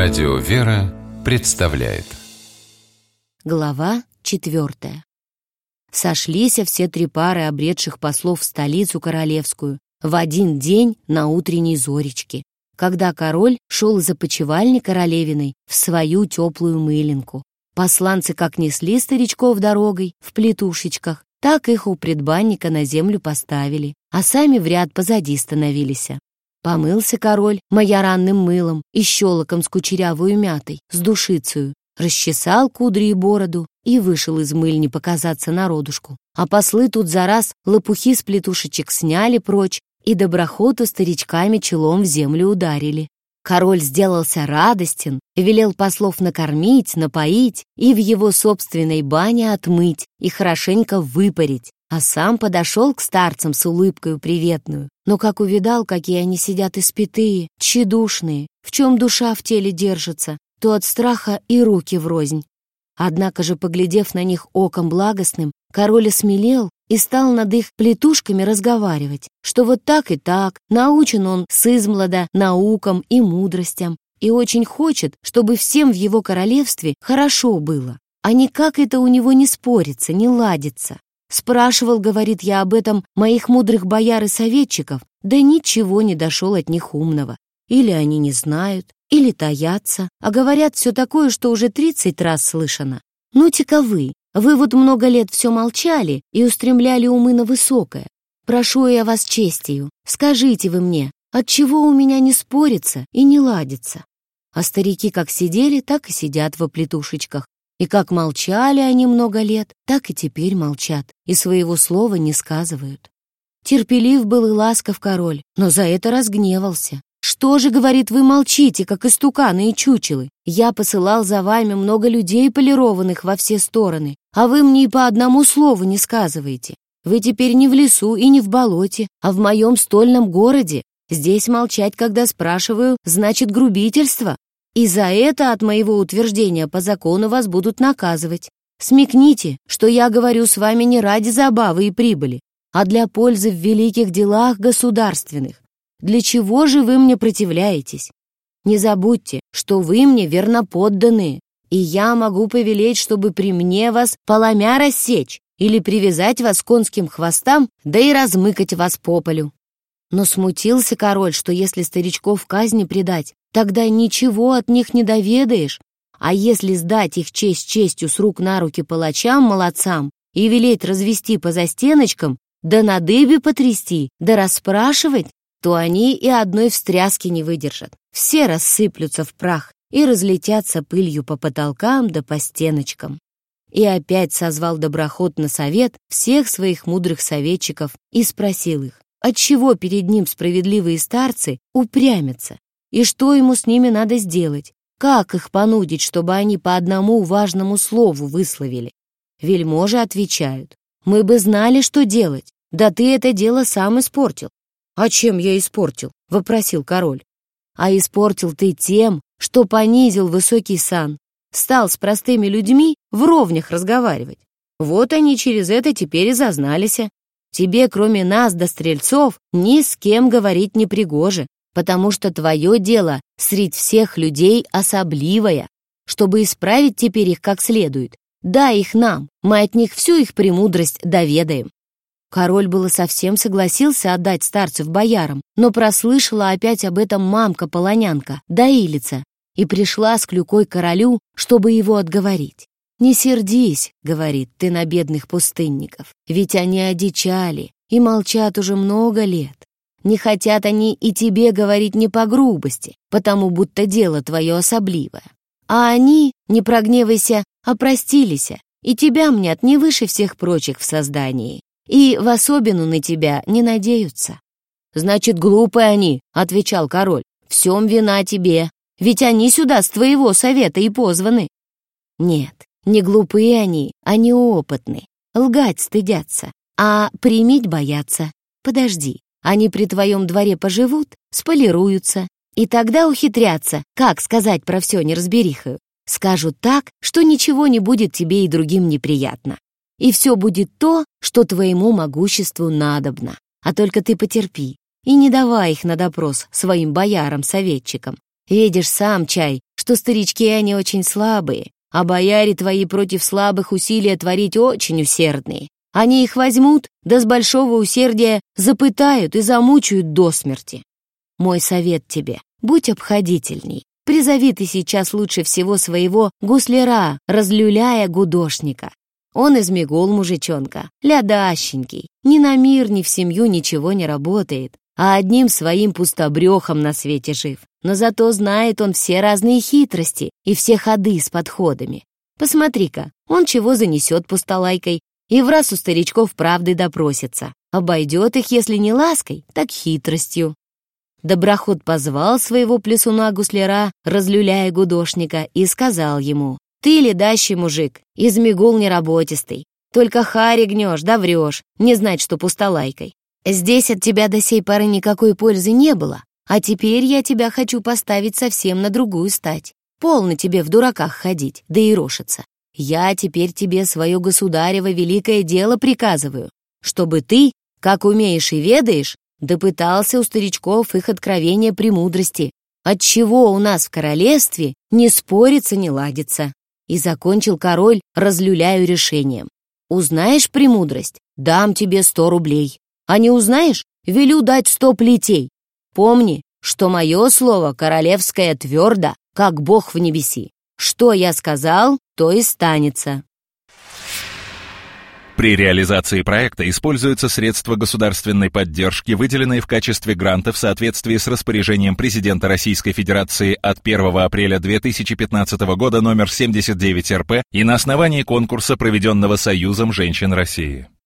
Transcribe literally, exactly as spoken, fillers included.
Радио «Вера» представляет. Глава четвертая. Сошлись все три пары обретших послов в столицу королевскую в один день на утренней зоречке, когда король шел из опочивальни королевиной в свою теплую мылинку. Посланцы как несли старичков дорогой в плетушечках, так их у предбанника на землю поставили, а сами в ряд позади становились. Помылся король майоранным мылом и щелоком с кучерявую мятой, с душицею, расчесал кудри и бороду и вышел из мыльни показаться народушку. А послы тут за раз лопухи с плетушечек сняли прочь и доброхоту старичками челом в землю ударили. Король сделался радостен, велел послов накормить, напоить и в его собственной бане отмыть и хорошенько выпарить, а сам подошел к старцам с улыбкою приветную. Но как увидал, какие они сидят испитые, тщедушные, в чем душа в теле держится, то от страха и руки врознь. Однако же, поглядев на них оком благостным, король осмелел и стал над их плетушками разговаривать, что вот так и так, научен он сызмлада наукам и мудростям, и очень хочет, чтобы всем в его королевстве хорошо было, а никак это у него не спорится, не ладится. Спрашивал, говорит, я об этом моих мудрых бояр и советчиков, да ничего не дошел от них умного. Или они не знают, или таятся, а говорят все такое, что уже тридцать раз слышано. Ну-тика вы, вы вот много лет все молчали и устремляли умы на высокое. Прошу я вас честью, скажите вы мне, отчего у меня не спорится и не ладится? А старики как сидели, так и сидят во плетушечках. И как молчали они много лет, так и теперь молчат, и своего слова не сказывают. Терпелив был и ласков король, но за это разгневался. «Что же, — говорит, — вы молчите, как истуканы и чучелы? Я посылал за вами много людей, полированных во все стороны, а вы мне и по одному слову не сказываете. Вы теперь не в лесу и не в болоте, а в моем стольном городе. Здесь молчать, когда спрашиваю, значит грубительство. И за это от моего утверждения по закону вас будут наказывать. Смекните, что я говорю с вами не ради забавы и прибыли, а для пользы в великих делах государственных. Для чего же вы мне противляетесь? Не забудьте, что вы мне верноподданные, и я могу повелеть, чтобы при мне вас поломя рассечь или привязать вас конским хвостам, да и размыкать вас по полю». Но смутился король, что если старичков казни предать, тогда ничего от них не доведаешь, а если сдать их честь честью с рук на руки палачам-молодцам и велеть развести по застеночкам, да на дыбе потрясти, да расспрашивать, то они и одной встряски не выдержат. Все рассыплются в прах и разлетятся пылью по потолкам да по стеночкам. И опять созвал доброхот на совет всех своих мудрых советчиков и спросил их, отчего перед ним справедливые старцы упрямятся, и что ему с ними надо сделать, как их понудить, чтобы они по одному важному слову высловили. Вельможи отвечают, мы бы знали, что делать, да ты это дело сам испортил. «А чем я испортил?» — вопросил король. «А испортил ты тем, что понизил высокий сан, стал с простыми людьми в ровнях разговаривать. Вот они через это теперь и зазнались. Тебе, кроме нас да стрельцов, ни с кем говорить не пригоже, потому что твое дело средь всех людей особливое. Чтобы исправить теперь их как следует, дай их нам, мы от них всю их премудрость доведаем». Король было совсем согласился отдать старцев боярам, но прослышала опять об этом мамка-полонянка, доилица, и пришла с клюкой к королю, чтобы его отговорить. «Не сердись, — говорит, — ты на бедных пустынников, ведь они одичали и молчат уже много лет. Не хотят они и тебе говорить не по грубости, потому будто дело твое особливое. А они, не прогневайся, опростились, и тебя мнят не выше всех прочих в создании, и в особину на тебя не надеются». «Значит, глупые они, — отвечал король, — всем вина тебе, ведь они сюда с твоего совета и позваны». «Нет, не глупые они, они опытны, лгать стыдятся, а примить боятся. Подожди, они при твоем дворе поживут, сполируются, и тогда ухитрятся, как сказать про все неразберихою. Скажут так, что ничего не будет тебе и другим неприятно. И все будет то, что твоему могуществу надобно. А только ты потерпи и не давай их на допрос своим боярам-советчикам. Видишь сам, чай, что старички они очень слабые, а бояре твои против слабых усилия творить очень усердные. Они их возьмут, да с большого усердия запытают и замучают до смерти. Мой совет тебе, будь обходительней. Призови ты сейчас лучше всего своего гусляра, разлюляя гудошника. Он из Мигол мужичонка, лядащенький, ни на мир, ни в семью ничего не работает, а одним своим пустобрехом на свете жив. Но зато знает он все разные хитрости и все ходы с подходами. Посмотри-ка, он чего занесет пустолайкой, и в раз у старичков правды допросится. Обойдет их, если не лаской, так хитростью. Доброход позвал своего плесуна-гусляра, разлюляя гудошника, и сказал ему: «Ты ледащий мужик, из Мигул неработистый, только хари гнешь да врешь, не знать, что пустолайкой. Здесь от тебя до сей поры никакой пользы не было, а теперь я тебя хочу поставить совсем на другую стать. Полно тебе в дураках ходить, да и рошиться. Я теперь тебе свое государево великое дело приказываю, чтобы ты, как умеешь и ведаешь, допытался у старичков их откровения премудрости, отчего у нас в королевстве не спорится, не ладится». И закончил король разлюляю решением: «Узнаешь премудрость, дам тебе сто рублей, а не узнаешь, велю дать сто плетей. Помни, что мое слово королевское твердо, как Бог в небеси. Что я сказал, то и станется». При реализации проекта используются средства государственной поддержки, выделенные в качестве гранта в соответствии с распоряжением президента Российской Федерации от первого апреля две тысячи пятнадцатого года номер семьдесят девять эр пэ и на основании конкурса, проведенного Союзом женщин России.